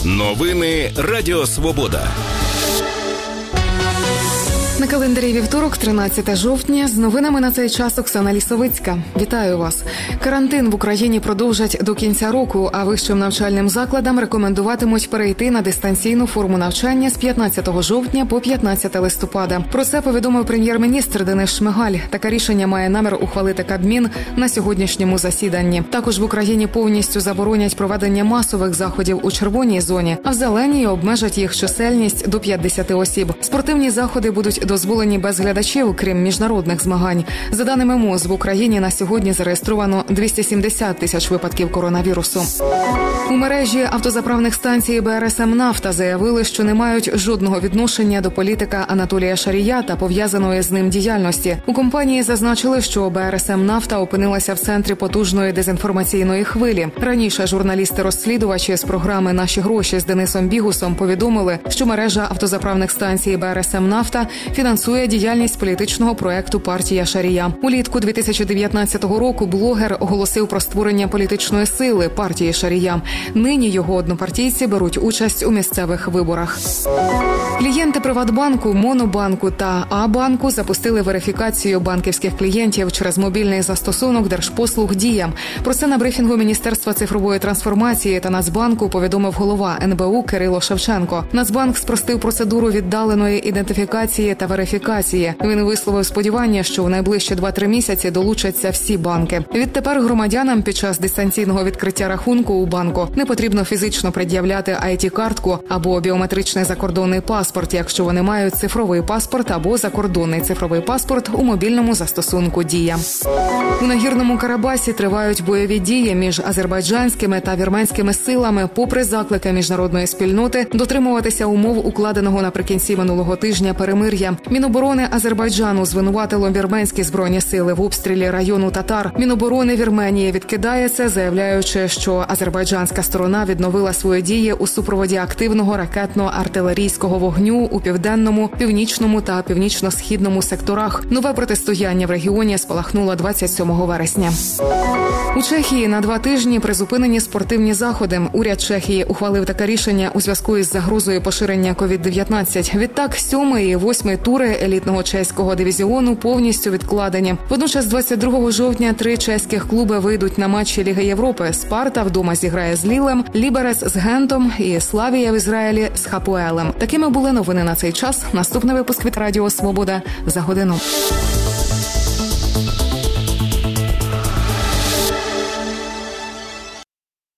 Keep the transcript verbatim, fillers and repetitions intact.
Новини Радіо Свобода. На календарі вівторок, тринадцяте жовтня. З новинами на цей час Оксана Лісовицька. Вітаю вас. Карантин в Україні продовжать до кінця року, а вищим навчальним закладам рекомендуватимуть перейти на дистанційну форму навчання з п'ятнадцятого жовтня по п'ятнадцяте листопада. Про це повідомив прем'єр-міністр Денис Шмигаль. Таке рішення має намір ухвалити Кабмін на сьогоднішньому засіданні. Також в Україні повністю заборонять проведення масових заходів у червоній зоні, а в зеленій обмежать їх чисельність до п'ятдесят осіб. Спортивні заходи будуть дозволені без глядачів, крім міжнародних змагань. За даними МОЗ, в Україні на сьогодні зареєстровано двісті сімдесят тисяч випадків коронавірусу. У мережі автозаправних станцій Бе Ер Ес Ем «Нафта» заявили, що не мають жодного відношення до політика Анатолія Шарія та пов'язаної з ним діяльності. У компанії зазначили, що Бе Ер Ес Ем «Нафта» опинилася в центрі потужної дезінформаційної хвилі. Раніше журналісти-розслідувачі з програми «Наші гроші» з Денисом Бігусом повідомили, що мережа автозаправних станцій Бе Ер Ес Ем «Нафта» фінансує діяльність політичного проекту «Партія Шарія». Улітку дві тисячі дев'ятнадцятого року блогер оголосив про створення політичної сили «Партії Шарія». Нині його однопартійці беруть участь у місцевих виборах. Клієнти Приватбанку, Монобанку та А-банку запустили верифікацію банківських клієнтів через мобільний застосунок Держпослуг «Дія». Про це на брифінгу Міністерства цифрової трансформації та Нацбанку повідомив голова Ен Бе У Кирило Шевченко. Нацбанк спростив процедуру віддаленої ідентифікації та верифікації. Він висловив сподівання, що в найближчі два-три місяці долучаться всі банки. Відтепер громадянам під час дистанційного відкриття рахунку у банку не потрібно фізично пред'являти ай ті-картку або біометричний закордонний паспорт, якщо вони мають цифровий паспорт або закордонний цифровий паспорт у мобільному застосунку «Дія». У Нагірному Карабасі тривають бойові дії між азербайджанськими та вірменськими силами, попри заклики міжнародної спільноти дотримуватися умов укладеного наприкінці минулого тижня перемир'я. Міноборони Азербайджану звинуватило вірменські збройні сили в обстрілі району Татар. Міноборони Вірменії відкидає це, заявляючи, що азербайджанська сторона відновила свої дії у супроводі активного ракетно-артилерійського вогню у південному, північному та північно-східному секторах. Нове протистояння в регіоні спалахнуло двадцять сьомого вересня. У Чехії на два тижні призупинені спортивні заходи. Уряд Чехії ухвалив таке рішення у зв'язку із загрозою поширення ковід дев'ятнадцять. Відтак, сьомий і восьмий тури елітного чеського дивізіону повністю відкладені. Водночас двадцять другого жовтня три чеських клуби вийдуть на матчі Ліги Європи. Спарта вдома зіграє з Лілем, Ліберес з Гентом і Славія в Ізраїлі з Хапоелем. Такими були новини на цей час. Наступний випуск від Радіо Свобода за годину.